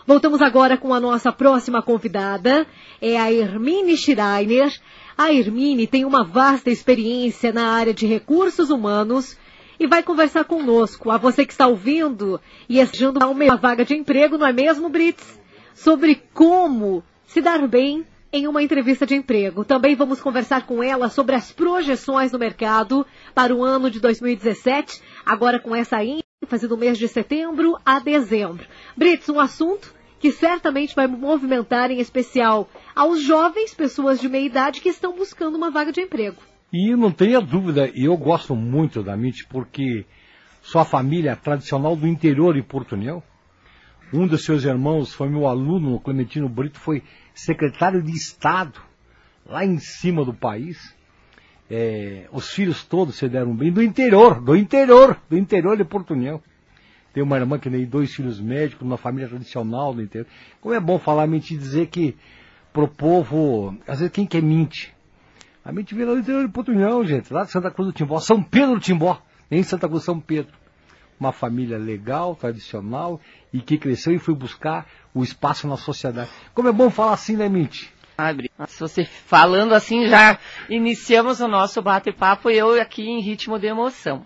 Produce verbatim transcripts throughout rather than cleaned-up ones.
Voltamos agora com a nossa próxima convidada, é a Hermine Schreiner. A Hermine tem uma vasta experiência na área de recursos humanos e vai conversar conosco, a você que está ouvindo e desejando uma vaga de emprego, não é mesmo, Brits? Sobre como se dar bem em uma entrevista de emprego. Também vamos conversar com ela sobre as projeções no mercado para o ano de dois mil e dezessete, agora com essa ênfase do mês de setembro a dezembro. Brits, um assunto que certamente vai movimentar em especial aos jovens, pessoas de meia idade que estão buscando uma vaga de emprego. E não tenha dúvida, e eu gosto muito da Mitty porque sua família tradicional do interior de Porto União. Um dos seus irmãos foi meu aluno, o Clementino Brito, foi secretário de Estado, lá em cima do país. É, os filhos todos se deram bem, do interior, do interior, do interior de Porto União. Tem uma irmã que tem dois filhos médicos, uma família tradicional do interior. Como é bom falar, Mitty, dizer que pro povo, às vezes quem quer Mitty? A Mitty veio lá do interior de Porto União, gente, lá de Santa Cruz do Timbó, São Pedro do Timbó, em Santa Cruz, São Pedro. Uma família legal, tradicional, e que cresceu e foi buscar o espaço na sociedade. Como é bom falar assim, né, Mitty? Se você falando assim, já iniciamos o nosso bate-papo e eu aqui em ritmo de emoção.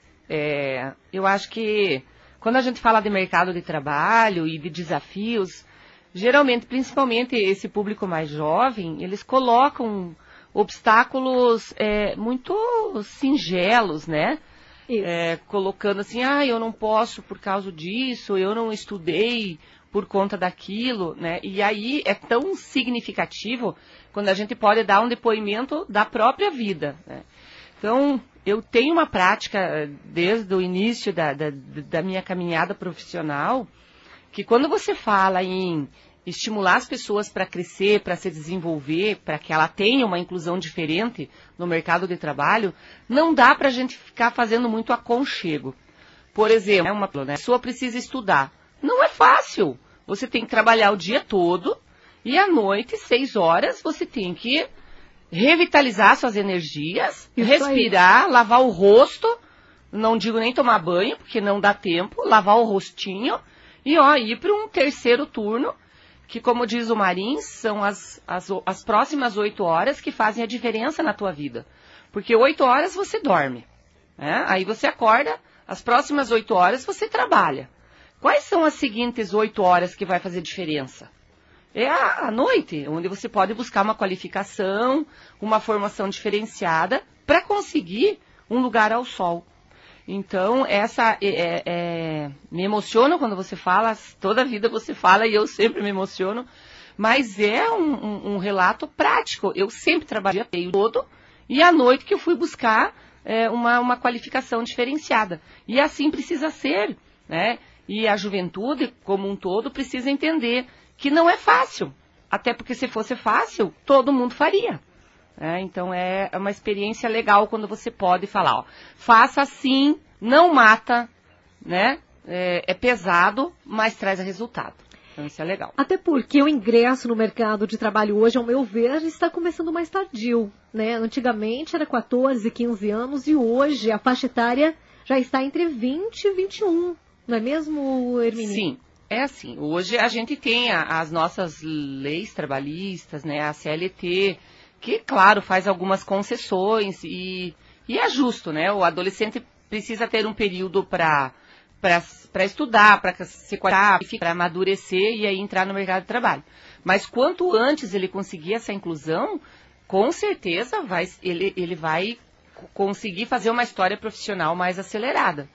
É, eu acho que quando a gente fala de mercado de trabalho e de desafios, geralmente, principalmente esse público mais jovem, eles colocam obstáculos é, muito singelos, né? É, colocando assim, ah, eu não posso por causa disso, eu não estudei por conta daquilo, né? E aí é tão significativo quando a gente pode dar um depoimento da própria vida, né? Então, eu tenho uma prática desde o início da, da, da minha caminhada profissional, que quando você fala em estimular as pessoas para crescer, para se desenvolver, para que ela tenha uma inclusão diferente no mercado de trabalho, não dá para a gente ficar fazendo muito aconchego. Por exemplo, uma né, a pessoa precisa estudar. Não é fácil. Você tem que trabalhar o dia todo e à noite, seis horas, você tem que revitalizar suas energias, Isso respirar, aí. lavar o rosto, não digo nem tomar banho, porque não dá tempo, lavar o rostinho e ó, ir para um terceiro turno, que, como diz o Marins, são as, as, as próximas oito horas que fazem a diferença na tua vida. Porque oito horas você dorme, né? Aí você acorda, as próximas oito horas você trabalha. Quais são as seguintes oito horas que vai fazer diferença? É a, a noite, onde você pode buscar uma qualificação, uma formação diferenciada, para conseguir um lugar ao sol. Então, essa é, é, é, me emociona quando você fala, toda a vida você fala e eu sempre me emociono, mas é um, um, um relato prático. Eu sempre trabalhei o dia todo e à noite que eu fui buscar é, uma, uma qualificação diferenciada. E assim precisa ser, né? E a juventude, como um todo, precisa entender que não é fácil. Até porque se fosse fácil, todo mundo faria. É, então é uma experiência legal quando você pode falar, ó, faça assim, não mata, né? É, é pesado, mas traz resultado. Então isso é legal. Até porque o ingresso no mercado de trabalho hoje, ao meu ver, está começando mais tardio, né? Antigamente era quatorze, quinze anos e hoje a faixa etária já está entre vinte e vinte e um, não é mesmo, Hermine? Sim. É assim, hoje a gente tem a, as nossas leis trabalhistas, né? A C L T, que, claro, faz algumas concessões e, e é justo, né? O adolescente precisa ter um período para para estudar, para se qualificar, para amadurecer e aí entrar no mercado de trabalho. Mas quanto antes ele conseguir essa inclusão, com certeza vai, ele, ele vai conseguir fazer uma história profissional mais acelerada.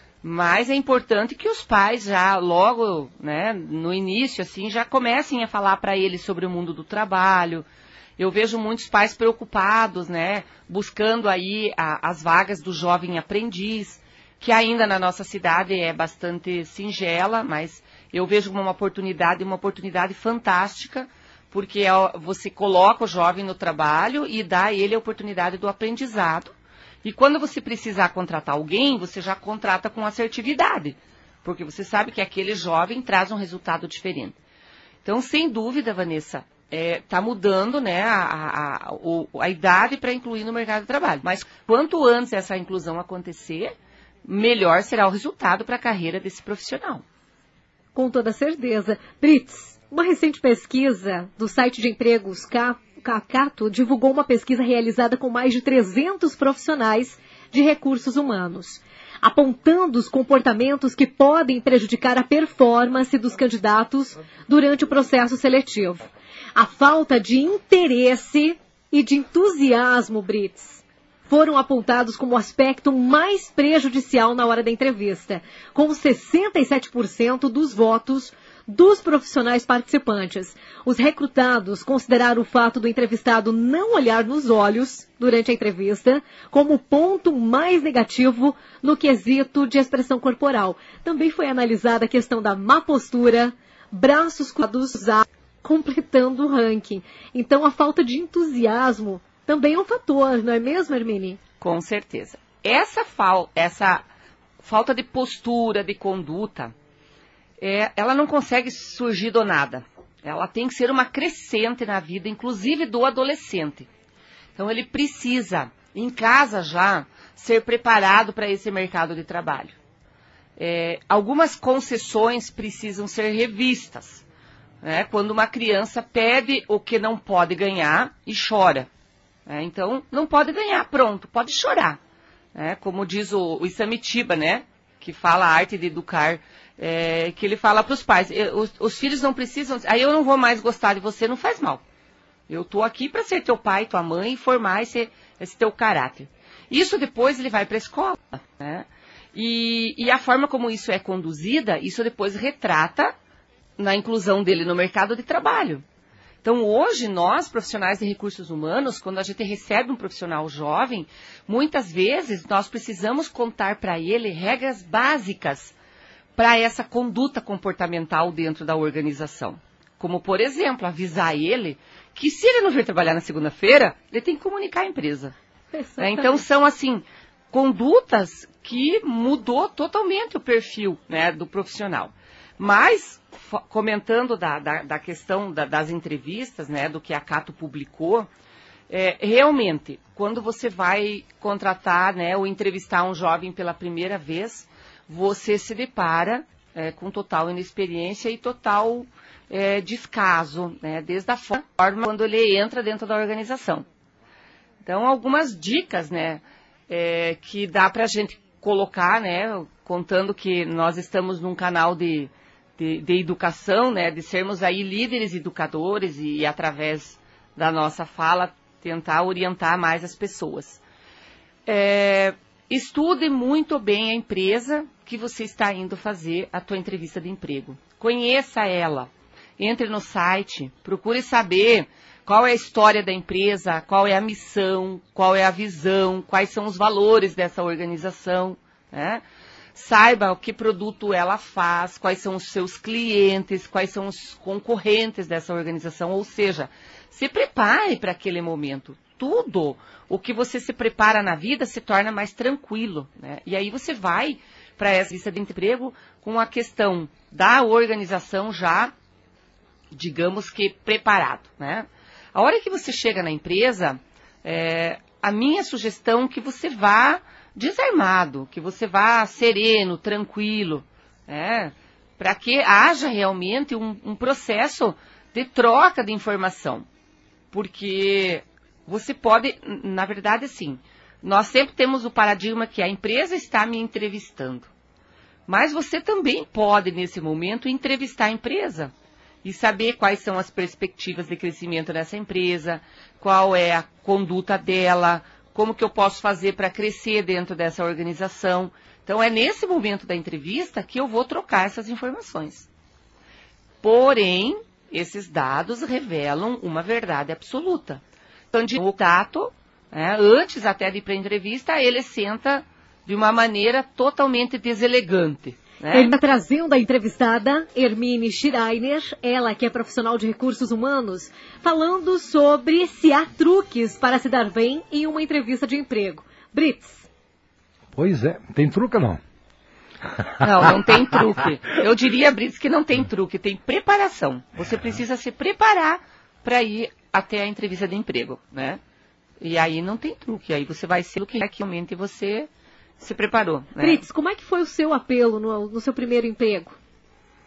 Mas é importante que os pais já logo, né, no início, assim, já comecem a falar para eles sobre o mundo do trabalho. Eu vejo muitos pais preocupados, né, buscando aí a, as vagas do jovem aprendiz, que ainda na nossa cidade é bastante singela, mas eu vejo como uma oportunidade, uma oportunidade fantástica, porque você coloca o jovem no trabalho e dá a ele a oportunidade do aprendizado. E quando você precisar contratar alguém, você já contrata com assertividade, porque você sabe que aquele jovem traz um resultado diferente. Então, sem dúvida, Vanessa, está é, mudando, né, a, a, a, a idade para incluir no mercado de trabalho. Mas quanto antes essa inclusão acontecer, melhor será o resultado para a carreira desse profissional. Com toda certeza. Brits, uma recente pesquisa do site de empregos Cacato divulgou uma pesquisa realizada com mais de trezentos profissionais de recursos humanos, apontando os comportamentos que podem prejudicar a performance dos candidatos durante o processo seletivo. A falta de interesse e de entusiasmo, Brits, foram apontados como o aspecto mais prejudicial na hora da entrevista, com sessenta e sete por cento dos votos dos profissionais participantes. Os recrutados consideraram o fato do entrevistado não olhar nos olhos durante a entrevista como o ponto mais negativo no quesito de expressão corporal. Também foi analisada a questão da má postura, braços cruzados, completando o ranking. Então, a falta de entusiasmo também é um fator, não é mesmo, Hermine? Com certeza. Essa, fal essa falta de postura, de conduta, é, ela não consegue surgir do nada. Ela tem que ser uma crescente na vida, inclusive do adolescente. Então, ele precisa, em casa já, ser preparado para esse mercado de trabalho. É, algumas concessões precisam ser revistas. Né, quando uma criança pede o que não pode ganhar e chora. É, então, não pode ganhar, pronto, pode chorar. É, como diz o, o Isamitiba, né, que fala a arte de educar, é, que ele fala para os pais, os, os filhos não precisam, aí eu não vou mais gostar de você, não faz mal. Eu estou aqui para ser teu pai, tua mãe, e formar esse, esse teu caráter. Isso depois ele vai para a escola. Né, e, e a forma como isso é conduzida, isso depois retrata na inclusão dele no mercado de trabalho. Então, hoje, nós, profissionais de recursos humanos, quando a gente recebe um profissional jovem, muitas vezes nós precisamos contar para ele regras básicas para essa conduta comportamental dentro da organização. Como, por exemplo, avisar ele que se ele não vir trabalhar na segunda-feira, ele tem que comunicar à empresa. É, então, são, assim, condutas que mudou totalmente o perfil, né, do profissional. Mas, comentando da, da, da questão da, das entrevistas, né, do que a Cato publicou, é, realmente, quando você vai contratar, né, ou entrevistar um jovem pela primeira vez, você se depara é, com total inexperiência e total é, descaso, né, desde a forma quando ele entra dentro da organização. Então, algumas dicas, né, é, que dá para a gente colocar, né, contando que nós estamos num canal de De, de educação, né, de sermos aí líderes educadores e, e através da nossa fala tentar orientar mais as pessoas. É, estude muito bem a empresa que você está indo fazer a tua entrevista de emprego. Conheça ela, entre no site, procure saber qual é a história da empresa, qual é a missão, qual é a visão, quais são os valores dessa organização, né? Saiba o que produto ela faz, quais são os seus clientes, quais são os concorrentes dessa organização, ou seja, se prepare para aquele momento. Tudo o que você se prepara na vida se torna mais tranquilo, né? E aí você vai para essa lista de emprego com a questão da organização já, digamos que, preparado, né? A hora que você chega na empresa, é, a minha sugestão é que você vá desarmado, que você vá sereno, tranquilo, né? Para que haja realmente um, um processo de troca de informação. Porque você pode, na verdade, assim, nós sempre temos o paradigma que a empresa está me entrevistando. Mas você também pode, nesse momento, entrevistar a empresa e saber quais são as perspectivas de crescimento dessa empresa, qual é a conduta dela, como que eu posso fazer para crescer dentro dessa organização. Então, é nesse momento da entrevista que eu vou trocar essas informações. Porém, esses dados revelam uma verdade absoluta. Então, de contato, né, antes até de ir para a entrevista, ele senta de uma maneira totalmente deselegante. Né? Ele está trazendo a entrevistada Hermine Schreiner, ela que é profissional de recursos humanos, falando sobre se há truques para se dar bem em uma entrevista de emprego. Brits. Pois é, tem truque ou não? Não, não tem truque. Eu diria, Brits, que não tem truque, tem preparação. Você precisa se preparar para ir até a entrevista de emprego, né? E aí não tem truque, aí você vai ser o que realmente você se preparou. Né? Brits, como é que foi o seu apelo no, no seu primeiro emprego?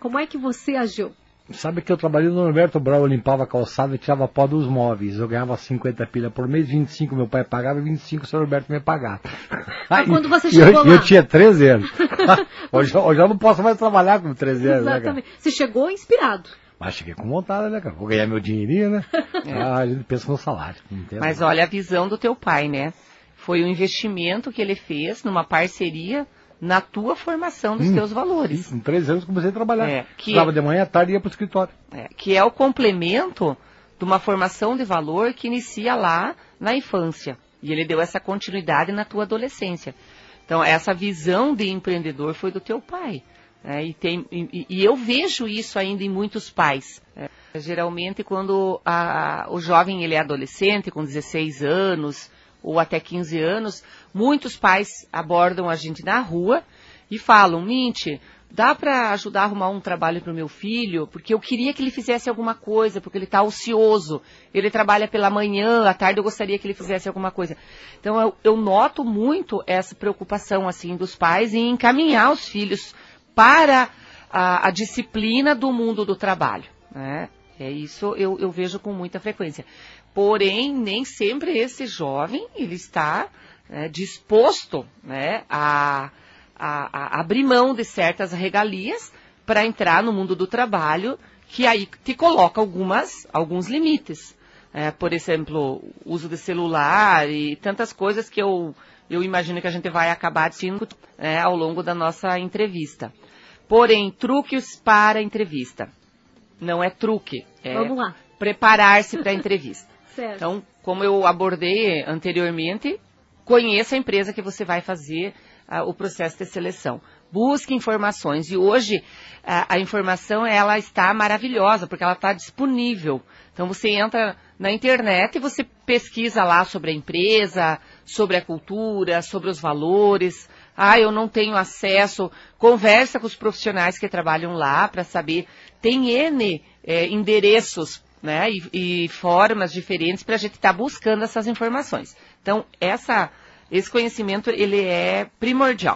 Como é que você agiu? Sabe que eu trabalhei no Norberto Brau, eu limpava a calçada e tirava pó dos móveis. Eu ganhava cinquenta pilha por mês, vinte e cinco meu pai pagava e vinte e cinco o senhor Norberto me pagava. Mas quando você e chegou eu, lá... eu tinha treze anos. hoje, hoje eu não posso mais trabalhar com treze anos. Exatamente. Né, você chegou inspirado. Mas cheguei com vontade, né, cara? Vou ganhar meu dinheirinho, né? É. Ah, a gente pensa no salário. Mas olha a visão do teu pai, né? Foi um investimento que ele fez numa parceria na tua formação dos hum, teus valores. Sim, com três anos comecei a trabalhar. É, que Estava é, de manhã, à tarde e ia para o escritório. É, que é o complemento de uma formação de valor que inicia lá na infância. E ele deu essa continuidade na tua adolescência. Então, essa visão de empreendedor foi do teu pai. É, e, tem, e, e eu vejo isso ainda em muitos pais. É, geralmente, quando a, o jovem ele é adolescente, com dezesseis anos... ou até quinze anos, muitos pais abordam a gente na rua e falam, Minte, dá para ajudar a arrumar um trabalho para o meu filho? Porque eu queria que ele fizesse alguma coisa, porque ele está ocioso, ele trabalha pela manhã, à tarde eu gostaria que ele fizesse alguma coisa. Então eu, eu noto muito essa preocupação assim dos pais em encaminhar os filhos para a, a disciplina do mundo do trabalho, né? É isso eu, eu vejo com muita frequência. Porém, nem sempre esse jovem ele está é, disposto, né, a, a, a abrir mão de certas regalias para entrar no mundo do trabalho, que aí te coloca algumas, alguns limites. É, por exemplo, uso de celular e tantas coisas que eu, eu imagino que a gente vai acabar discutindo é, ao longo da nossa entrevista. Porém, truques para a entrevista. Não é truque, é Vamos lá. Preparar-se para a entrevista. Certo. Então, como eu abordei anteriormente, conheça a empresa que você vai fazer uh, o processo de seleção. Busque informações. E hoje, uh, a informação ela está maravilhosa, porque ela está disponível. Então, você entra na internet e você pesquisa lá sobre a empresa, sobre a cultura, sobre os valores. Ah, eu não tenho acesso. Conversa com os profissionais que trabalham lá para saber. Tem N é, endereços, né, e, e formas diferentes para a gente estar tá buscando essas informações. Então, essa, esse conhecimento ele é primordial.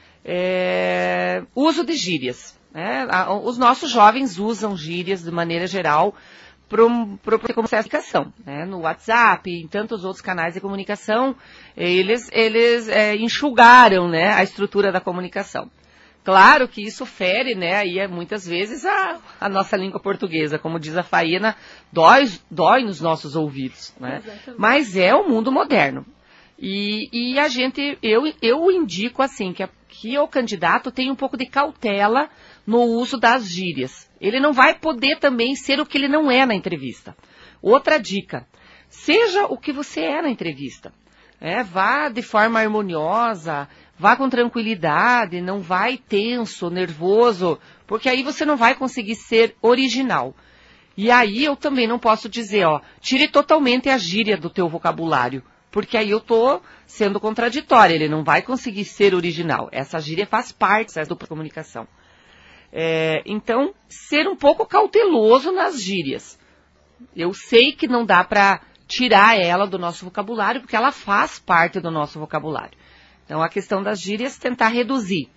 É, uso de gírias. Né? Os nossos jovens usam gírias de maneira geral para a comunicação. Né? No WhatsApp e em tantos outros canais de comunicação, eles, eles é, enxugaram, né, a estrutura da comunicação. Claro que isso fere, né, aí é muitas vezes a, a nossa língua portuguesa, como diz a Faína, dói, dói nos nossos ouvidos, né? Mas é o mundo moderno. E, e a gente, eu, eu indico assim, que, a, que o candidato tem um pouco de cautela no uso das gírias. Ele não vai poder também ser o que ele não é na entrevista. Outra dica, seja o que você é na entrevista. É, vá de forma harmoniosa, vá com tranquilidade, não vai tenso, nervoso, porque aí você não vai conseguir ser original. E aí eu também não posso dizer, ó, tire totalmente a gíria do teu vocabulário, porque aí eu tô sendo contraditória, ele não vai conseguir ser original. Essa gíria faz parte da comunicação. É, então, ser um pouco cauteloso nas gírias. Eu sei que não dá para tirar ela do nosso vocabulário, porque ela faz parte do nosso vocabulário. Então, a questão das gírias, tentar reduzir.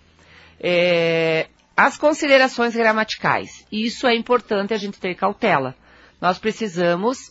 É, as considerações gramaticais. Isso é importante a gente ter cautela. Nós precisamos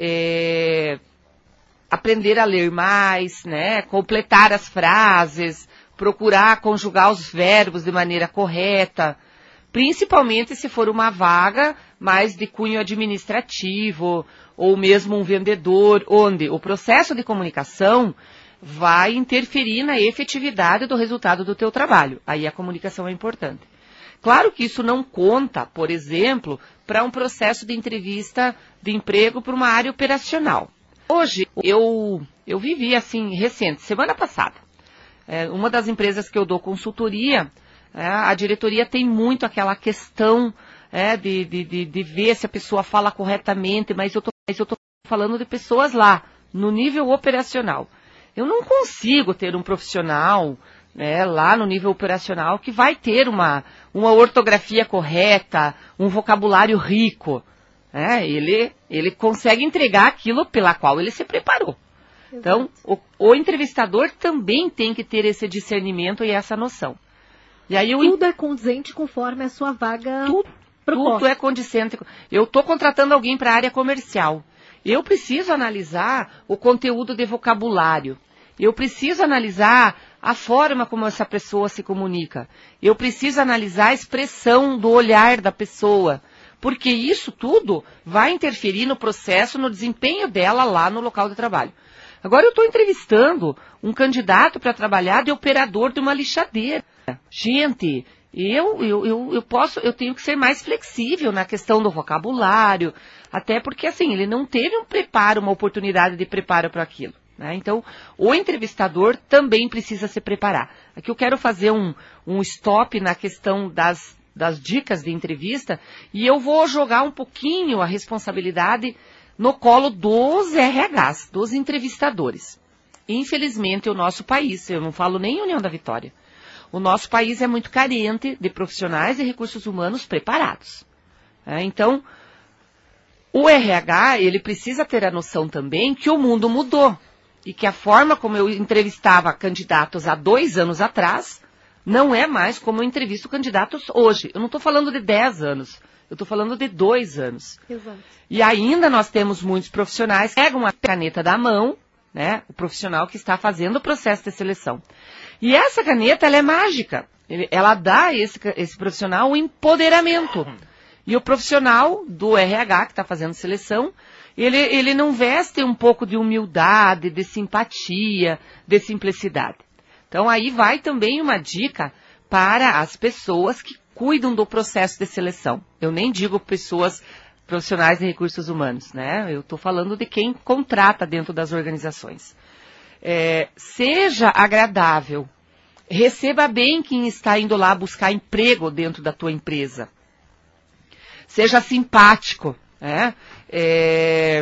é, aprender a ler mais, né, completar as frases, procurar conjugar os verbos de maneira correta, principalmente se for uma vaga mais de cunho administrativo, ou mesmo um vendedor, onde o processo de comunicação vai interferir na efetividade do resultado do teu trabalho. Aí a comunicação é importante. Claro que isso não conta, por exemplo, para um processo de entrevista de emprego para uma área operacional. Hoje, eu, eu vivi assim, recente, semana passada, é, uma das empresas que eu dou consultoria, é, a diretoria tem muito aquela questão é, de, de, de, de ver se a pessoa fala corretamente, mas eu estou falando de pessoas lá, no nível operacional. Eu não consigo ter um profissional, né, lá no nível operacional que vai ter uma, uma ortografia correta, um vocabulário rico. Né? Ele, ele consegue entregar aquilo pela qual ele se preparou. Exato. Então, o, o entrevistador também tem que ter esse discernimento e essa noção. E aí eu... Tudo é condizente conforme a sua vaga Tudo, proposta. tudo é condizente. Eu estou contratando alguém para a área comercial. Eu preciso analisar o conteúdo de vocabulário. Eu preciso analisar a forma como essa pessoa se comunica. Eu preciso analisar a expressão do olhar da pessoa. Porque isso tudo vai interferir no processo, no desempenho dela lá no local de trabalho. Agora eu estou entrevistando um candidato para trabalhar de operador de uma lixadeira. Gente, eu, eu, eu, eu posso, eu tenho que ser mais flexível na questão do vocabulário, até porque assim, ele não teve um preparo, uma oportunidade de preparo para aquilo. Né? Então, o entrevistador também precisa se preparar. Aqui eu quero fazer um, um stop na questão das, das dicas de entrevista e eu vou jogar um pouquinho a responsabilidade no colo dos R Hs, dos entrevistadores. Infelizmente, o nosso país, eu não falo nem União da Vitória, o nosso país é muito carente de profissionais e recursos humanos preparados. É, então, o R H, ele precisa ter a noção também que o mundo mudou. E que a forma como eu entrevistava candidatos há dois anos atrás, não é mais como eu entrevisto candidatos hoje. Eu não estou falando de dez anos, eu estou falando de dois anos. Exato. E ainda nós temos muitos profissionais que pegam a caneta da mão, né, o profissional que está fazendo o processo de seleção. E essa caneta, ela é mágica. Ela dá a esse, esse profissional o empoderamento. E o profissional do R H que está fazendo seleção, ele, ele não veste um pouco de humildade, de simpatia, de simplicidade. Então aí vai também uma dica para as pessoas que cuidam do processo de seleção. Eu nem digo pessoas profissionais de recursos humanos, né? Eu estou falando de quem contrata dentro das organizações. É, seja agradável, receba bem quem está indo lá buscar emprego dentro da tua empresa. Seja simpático, né? É,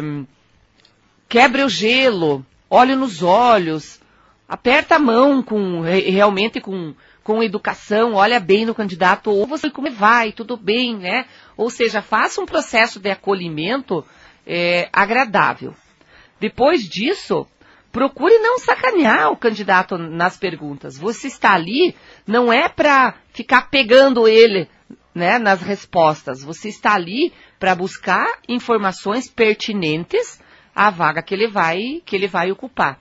quebre o gelo, olhe nos olhos, aperta a mão com, realmente com, com educação, olha bem no candidato, ou você como vai, tudo bem, né? Ou seja, faça um processo de acolhimento é, agradável. Depois disso, procure não sacanear o candidato nas perguntas. Você está ali, não é para ficar pegando ele, né, nas respostas. Você está ali para buscar informações pertinentes à vaga que ele vai, que ele vai ocupar.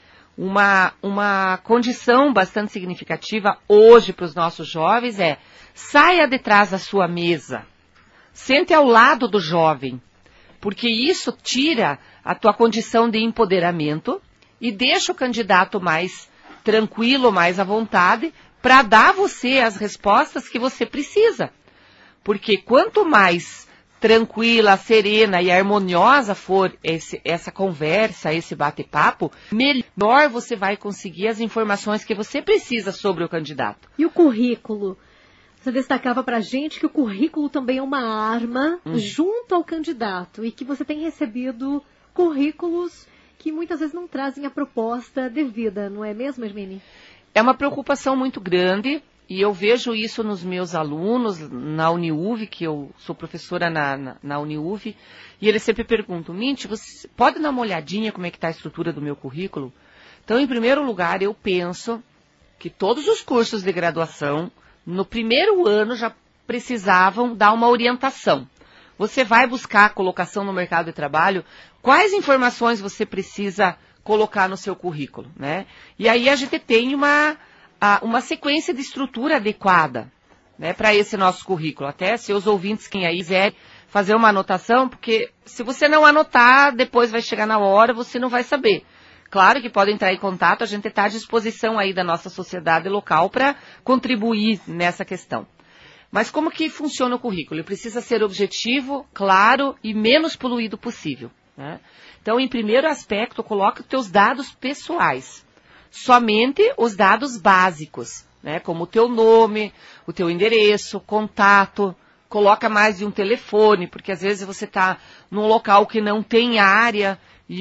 Uma, uma condição bastante significativa hoje para os nossos jovens é: saia de trás da sua mesa, sente ao lado do jovem, porque isso tira a tua condição de empoderamento e deixa o candidato mais tranquilo, mais à vontade, para dar a você as respostas que você precisa. Porque quanto mais tranquila, serena e harmoniosa for esse, essa conversa, esse bate-papo, melhor você vai conseguir as informações que você precisa sobre o candidato. E o currículo? Você destacava para a gente que o currículo também é uma arma hum. junto ao candidato e que você tem recebido currículos que muitas vezes não trazem a proposta devida, não é mesmo, Hermine? É uma preocupação muito grande. E eu vejo isso nos meus alunos, na Uniuv, que eu sou professora na, na, na Uniuv, e eles sempre perguntam: Minty, você pode dar uma olhadinha como é que está a estrutura do meu currículo? Então, em primeiro lugar, eu penso que todos os cursos de graduação, no primeiro ano, já precisavam dar uma orientação. Você vai buscar a colocação no mercado de trabalho, quais informações você precisa colocar no seu currículo, né? E aí a gente tem uma... uma sequência de estrutura adequada, né, para esse nosso currículo. Até seus ouvintes, quem aí quiser fazer uma anotação, porque se você não anotar, depois vai chegar na hora, você não vai saber. Claro que pode entrar em contato, a gente está à disposição aí da nossa sociedade local para contribuir nessa questão. Mas como que funciona o currículo? Ele precisa ser objetivo, claro e menos poluído possível, né? Então, em primeiro aspecto, coloque os teus dados pessoais. Somente os dados básicos, né, como o teu nome, o teu endereço, contato, coloca mais de um telefone, porque às vezes você está num local que não tem área,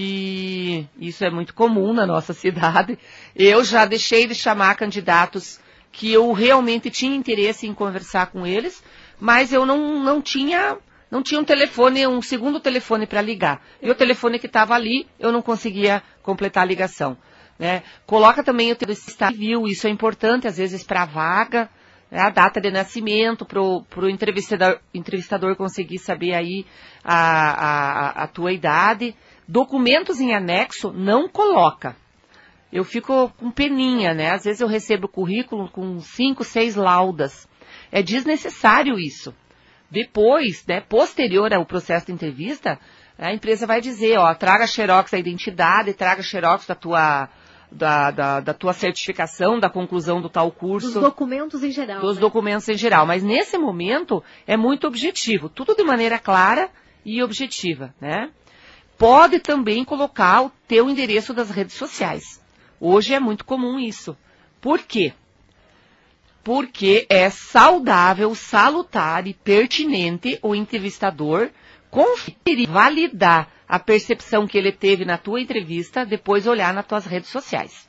e isso é muito comum na nossa cidade. Eu já deixei de chamar candidatos que eu realmente tinha interesse em conversar com eles, mas eu não, não tinha... Não tinha um telefone, um segundo telefone para ligar. E o telefone que estava ali, eu não conseguia completar a ligação. Né? Coloca também o teu estado civil, isso é importante às vezes para a vaga, a data de nascimento, para o entrevistador, entrevistador conseguir saber aí a, a, a tua idade. Documentos em anexo não coloca. Eu fico com peninha, né? Às vezes eu recebo currículo com cinco, seis laudas. É desnecessário isso. Depois, né, posterior ao processo de entrevista, a empresa vai dizer, ó, traga xerox da identidade, traga xerox da tua, da, da, da tua certificação, da conclusão do tal curso. Dos documentos em geral. Dos né? documentos em geral. Mas nesse momento é muito objetivo. Tudo de maneira clara e objetiva, né? Pode também colocar o teu endereço das redes sociais. Hoje é muito comum isso. Por quê? Porque é saudável, salutar e pertinente o entrevistador conferir, validar a percepção que ele teve na tua entrevista, depois olhar nas tuas redes sociais.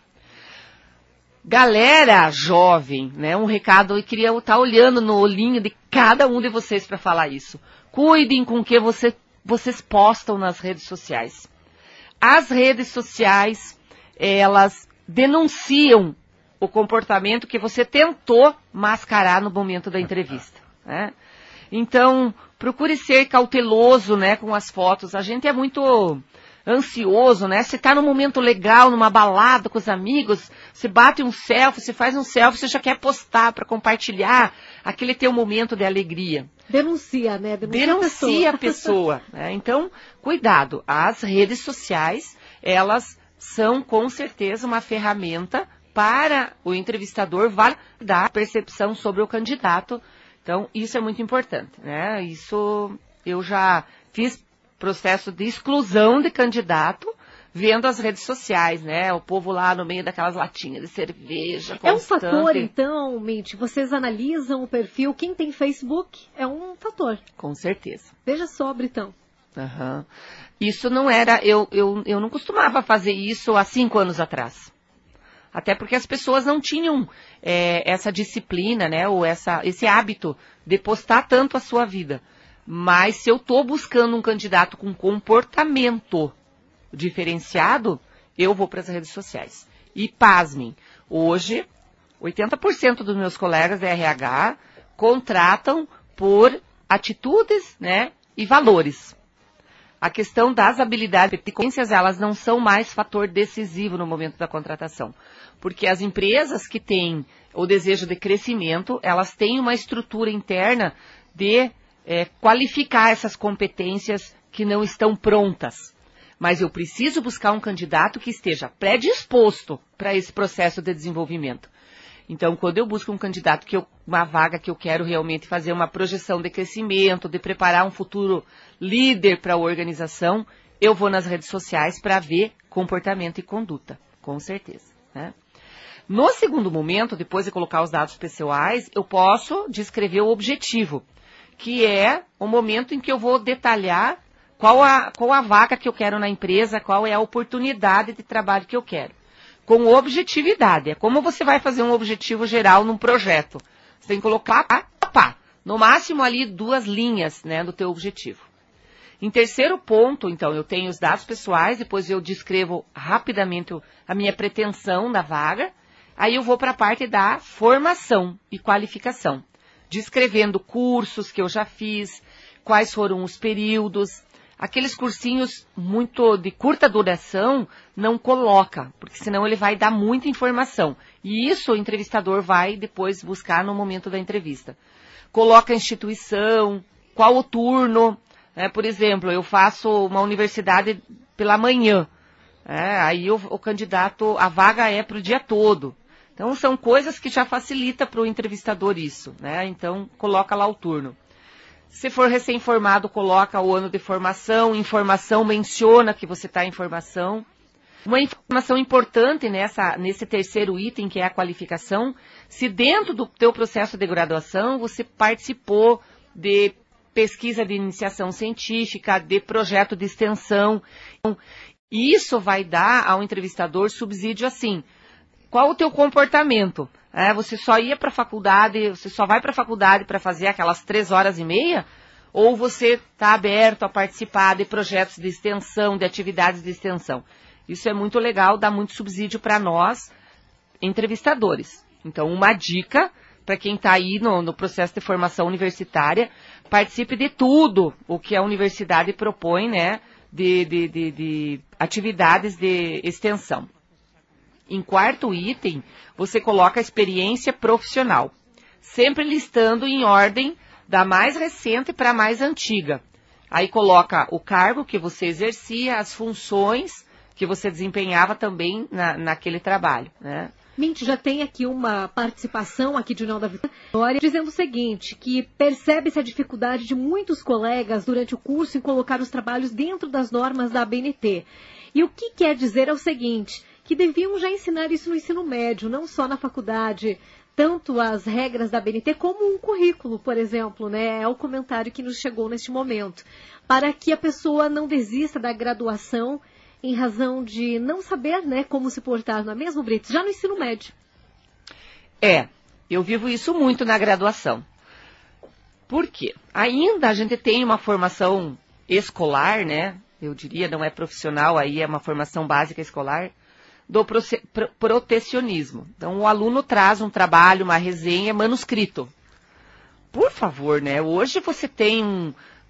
Galera jovem, né? Um recado, eu queria estar olhando no olhinho de cada um de vocês para falar isso. Cuidem com o que você, vocês postam nas redes sociais. As redes sociais, elas denunciam o comportamento que você tentou mascarar no momento da entrevista, né? Então, procure ser cauteloso, né, com as fotos. A gente é muito ansioso, né? Você está num momento legal, numa balada com os amigos, você bate um selfie, você faz um selfie, você já quer postar para compartilhar aquele teu momento de alegria. Denuncia, né? Denuncia, Denuncia a pessoa. A pessoa né? Então, cuidado. As redes sociais, elas são com certeza uma ferramenta para o entrevistador validar a percepção sobre o candidato. Então, isso é muito importante, né? Isso, eu já fiz processo de exclusão de candidato vendo as redes sociais, né? O povo lá no meio daquelas latinhas de cerveja constante. É um fator, então, Mint, vocês analisam o perfil, quem tem Facebook é um fator. Com certeza. Veja só, Britão. Uhum. Isso não era, eu, eu, eu não costumava fazer isso há cinco anos atrás. Até porque as pessoas não tinham é, essa disciplina, né, ou essa, esse hábito de postar tanto a sua vida. Mas se eu estou buscando um candidato com comportamento diferenciado, eu vou para as redes sociais. E pasmem, hoje, oitenta por cento dos meus colegas da R H contratam por atitudes, né, e valores. A questão das habilidades e competências, elas não são mais fator decisivo no momento da contratação. Porque as empresas que têm o desejo de crescimento, elas têm uma estrutura interna de é, qualificar essas competências que não estão prontas. Mas eu preciso buscar um candidato que esteja predisposto para esse processo de desenvolvimento. Então, quando eu busco um candidato, que eu, uma vaga que eu quero realmente fazer uma projeção de crescimento, de preparar um futuro líder para a organização, eu vou nas redes sociais para ver comportamento e conduta, com certeza, né? No segundo momento, depois de colocar os dados pessoais, eu posso descrever o objetivo, que é o momento em que eu vou detalhar qual a, qual a vaga que eu quero na empresa, qual é a oportunidade de trabalho que eu quero. Com objetividade. É como você vai fazer um objetivo geral num projeto. Você tem que colocar, pá, no máximo ali duas linhas, né, do teu objetivo. Em terceiro ponto, então, eu tenho os dados pessoais, depois eu descrevo rapidamente a minha pretensão da vaga, aí eu vou para a parte da formação e qualificação, descrevendo cursos que eu já fiz, quais foram os períodos. Aqueles cursinhos muito de curta duração, não coloca, porque senão ele vai dar muita informação. E isso o entrevistador vai depois buscar no momento da entrevista. Coloca a instituição, qual o turno, né? Por exemplo, eu faço uma universidade pela manhã, né? Aí o, o candidato, a vaga é para o dia todo. Então são coisas que já facilita para o entrevistador isso, né? Então coloca lá o turno. Se for recém-formado, coloca o ano de formação, informação, menciona que você está em formação. Uma informação importante nessa, nesse terceiro item, que é a qualificação, se dentro do teu processo de graduação você participou de pesquisa de iniciação científica, de projeto de extensão. Isso vai dar ao entrevistador subsídio assim. Qual o teu comportamento? É, você só ia para a faculdade, você só vai para a faculdade para fazer aquelas três horas e meia? Ou você está aberto a participar de projetos de extensão, de atividades de extensão? Isso é muito legal, dá muito subsídio para nós, entrevistadores. Então, uma dica para quem está aí no, no processo de formação universitária, participe de tudo o que a universidade propõe, né, de, de, de, de atividades de extensão. Em quarto item, você coloca a experiência profissional, sempre listando em ordem da mais recente para a mais antiga. Aí coloca o cargo que você exercia, as funções que você desempenhava também na, naquele trabalho, né? Mint, já tem aqui uma participação aqui de União da Vitória, dizendo o seguinte, que percebe-se a dificuldade de muitos colegas durante o curso em colocar os trabalhos dentro das normas da A B N T. E o que quer dizer é o seguinte, que deviam já ensinar isso no ensino médio, não só na faculdade, tanto as regras da A B N T como um currículo, por exemplo, né? É o comentário que nos chegou neste momento, para que a pessoa não desista da graduação em razão de não saber, né, como se portar, não é mesmo, Brits? Já no ensino médio. É, eu vivo isso muito na graduação. Por quê? Ainda a gente tem uma formação escolar, né? Eu diria, não é profissional, aí é uma formação básica escolar, do proce- pro- protecionismo. Então, o aluno traz um trabalho, uma resenha, manuscrito. Por favor, né? Hoje você tem um...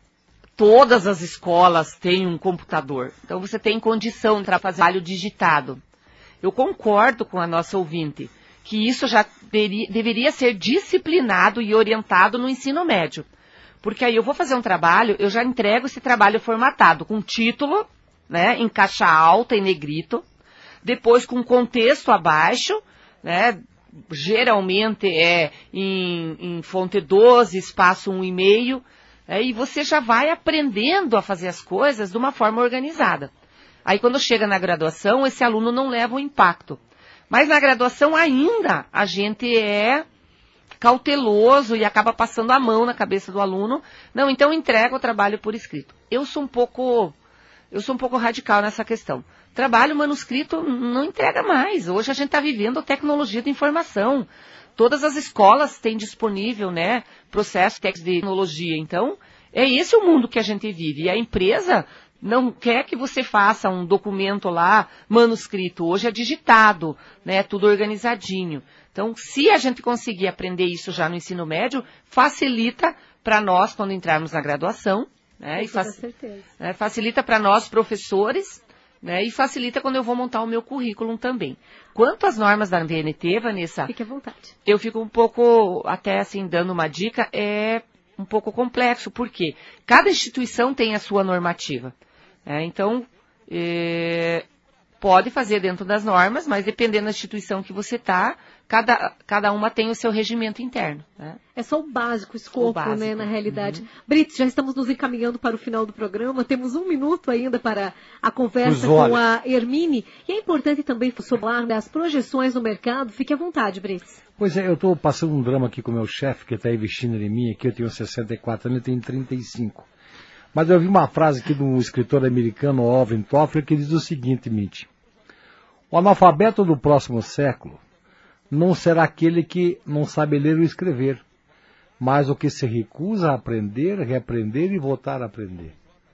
Todas as escolas têm um computador. Então, você tem condição de fazer trabalho digitado. Eu concordo com a nossa ouvinte, que isso já deveria, deveria ser disciplinado e orientado no ensino médio. Porque aí eu vou fazer um trabalho, eu já entrego esse trabalho formatado, com título, né, em caixa alta, em negrito, depois com contexto abaixo, né, geralmente é em, em fonte doze, espaço um e meio, é, e você já vai aprendendo a fazer as coisas de uma forma organizada. Aí quando chega na graduação, esse aluno não leva o impacto. Mas na graduação ainda a gente é cauteloso e acaba passando a mão na cabeça do aluno. Não, então entrega o trabalho por escrito. Eu sou um pouco, eu sou um pouco radical nessa questão. Trabalho manuscrito não entrega mais. Hoje a gente está vivendo a tecnologia da informação. Todas as escolas têm disponível, né, processo de tecnologia. Então, é esse o mundo que a gente vive. E a empresa não quer que você faça um documento lá manuscrito. Hoje é digitado, né, tudo organizadinho. Então, se a gente conseguir aprender isso já no ensino médio, facilita para nós quando entrarmos na graduação, né, e fac... né, facilita para nós professores, né, e facilita quando eu vou montar o meu currículo também. Quanto às normas da A B N T, Vanessa, fique à vontade. Eu fico um pouco, até assim, dando uma dica, é um pouco complexo, porque cada instituição tem a sua normativa. É, então, é, pode fazer dentro das normas, mas dependendo da instituição que você está, cada, cada uma tem o seu regimento interno. Né? É só o básico, o escopo, o básico, né, na realidade. Uhum. Brits, já estamos nos encaminhando para o final do programa, temos um minuto ainda para a conversa com a Hermine, e é importante também falar das projeções no mercado. Fique à vontade, Brits. Pois é, eu estou passando um drama aqui com o meu chefe, que está investindo em mim, aqui eu tenho sessenta e quatro anos, ele tem trinta e cinco. Mas eu vi uma frase aqui de um escritor americano, Alvin Toffler, que diz o seguinte, Mitch: o analfabeto do próximo século não será aquele que não sabe ler ou escrever, mas o que se recusa a aprender, reaprender e voltar a aprender.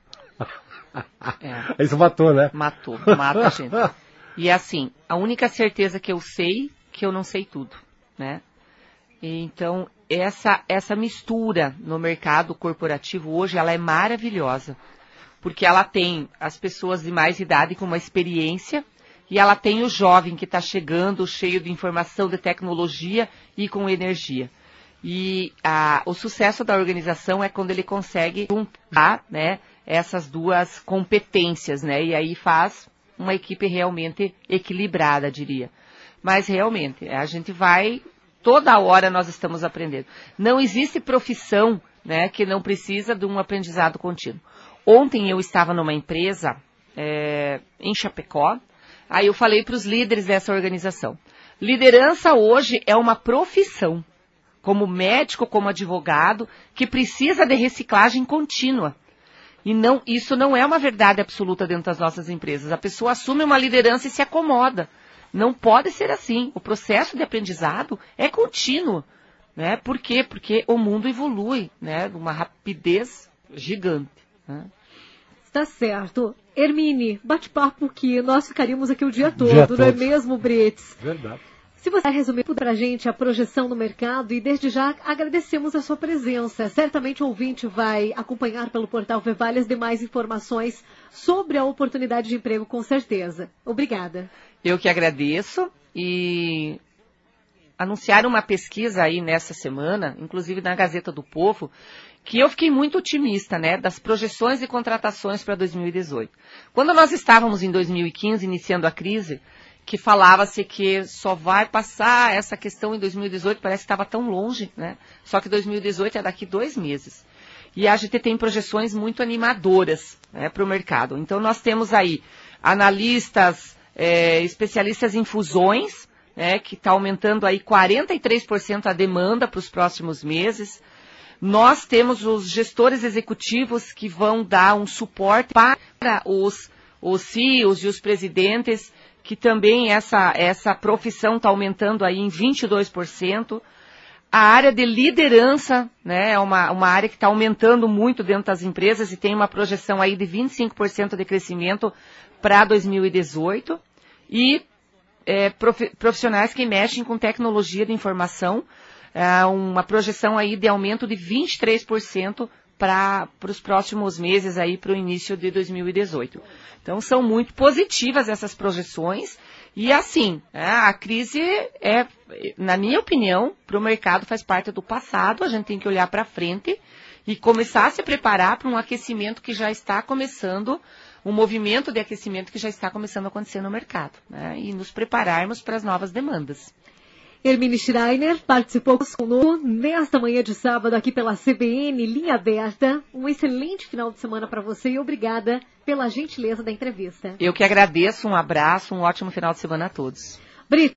É. Isso matou, né? Matou, mata a gente. E assim, a única certeza que eu sei, que eu não sei tudo, né? Então, essa, essa mistura no mercado corporativo hoje, ela é maravilhosa, porque ela tem as pessoas de mais idade com uma experiência, e ela tem o jovem que está chegando, cheio de informação, de tecnologia e com energia. E a, o sucesso da organização é quando ele consegue juntar, né, essas duas competências, né, e aí faz uma equipe realmente equilibrada, diria. Mas realmente, a gente vai... Toda hora nós estamos aprendendo. Não existe profissão, né, que não precisa de um aprendizado contínuo. Ontem eu estava numa empresa é, em Chapecó, aí eu falei para os líderes dessa organização. Liderança hoje é uma profissão, como médico, como advogado, que precisa de reciclagem contínua. E não, isso não é uma verdade absoluta dentro das nossas empresas. A pessoa assume uma liderança e se acomoda. Não pode ser assim. O processo de aprendizado é contínuo, né? Por quê? Porque o mundo evolui, né? De uma rapidez gigante, né? Tá certo. Hermine, bate-papo que nós ficaríamos aqui o dia todo, dia não é todo. mesmo, Brits? Verdade. Se você resumir para a gente a projeção no mercado, e desde já agradecemos a sua presença. Certamente o ouvinte vai acompanhar pelo portal Vevalias demais informações sobre a oportunidade de emprego, com certeza. Obrigada. Eu que agradeço e anunciaram uma pesquisa aí nessa semana, inclusive na Gazeta do Povo, que eu fiquei muito otimista, né, das projeções de contratações para dois mil e dezoito. Quando nós estávamos em dois mil e quinze, iniciando a crise, que falava-se que só vai passar essa questão em dois mil e dezoito, parece que estava tão longe, né? Só que dois mil e dezoito é daqui dois meses. E a gente tem projeções muito animadoras, né, para o mercado. Então nós temos aí analistas, é, especialistas em fusões, né, que está aumentando aí quarenta e três por cento a demanda para os próximos meses. Nós temos os gestores executivos que vão dar um suporte para os, os C E Os e os presidentes, que também essa, essa profissão está aumentando aí em vinte e dois por cento. A área de liderança, né, é uma, uma área que está aumentando muito dentro das empresas e tem uma projeção aí de vinte e cinco por cento de crescimento para dois mil e dezoito. E é, profissionais que mexem com tecnologia de informação, é, uma projeção aí de aumento de vinte e três por cento para os próximos meses aí para o início de dois mil e dezoito. Então são muito positivas essas projeções e assim, é, a crise é, na minha opinião, para o mercado faz parte do passado, a gente tem que olhar para frente e começar a se preparar para um aquecimento que já está começando, um movimento de aquecimento que já está começando a acontecer no mercado, né, e nos prepararmos para as novas demandas. Hermine Schreiner participou conosco nesta manhã de sábado aqui pela C B N, linha aberta. Um excelente final de semana para você e obrigada pela gentileza da entrevista. Eu que agradeço, um abraço, um ótimo final de semana a todos. Brito.